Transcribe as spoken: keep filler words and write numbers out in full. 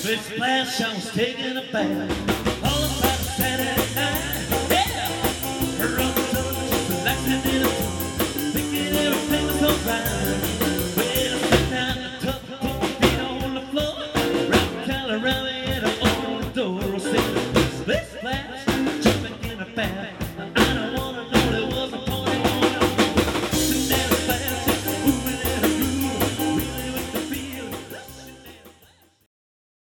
First splash, I was taking a bath. All about Saturday